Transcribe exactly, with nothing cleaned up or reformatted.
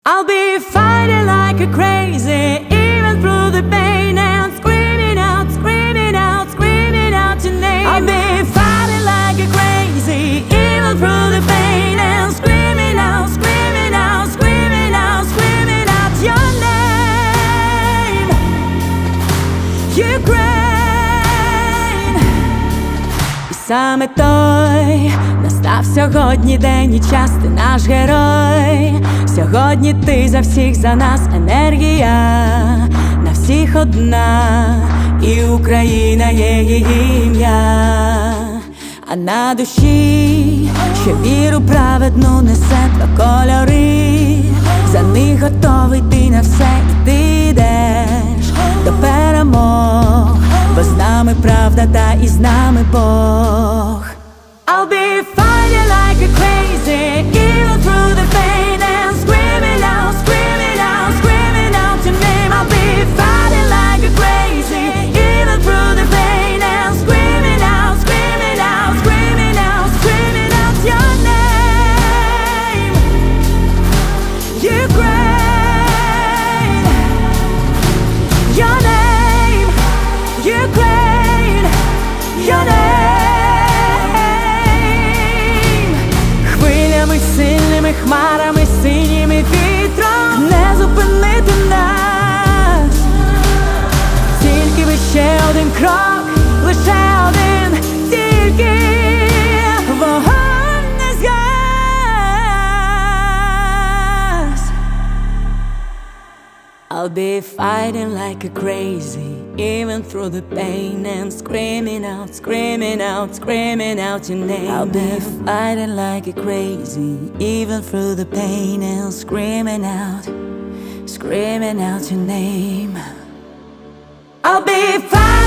I'll be fighting like a crazy, even through the pain, and screaming out, screaming out, screaming out your name. I'll be fighting like a crazy, even through the pain, and screaming out, screaming out, screaming out, screaming out your name. Ukraine. І саме той настав сьогодні день і час, ти наш герой. Сьогодні ти за всіх, за нас енергія, на всіх одна, і Україна є її ім'я. А на душі ще віру праведну несе два кольори. За них готовий ти на все, і ти йдеш до перемог, бо з нами правда та і з нами Бог. I'll be fighting like a crazy, even through the pain, and screaming out, screaming out, screaming out your name. I'll be fighting like a crazy, even through the pain, and screaming out, screaming out, screaming out, screaming out your name. Ukraine, your name, Ukraine, your name. Сильними хмарами, синіми вітром не зупинити нас. Тільки ви ще один крок, лише один, тільки вогонь не згас. I'll be fighting like a crazy, even through the pain, and screaming out, screaming out, screaming out your name. I'll be fighting like a crazy, even through the pain, and screaming out, screaming out your name. I'll be fighting.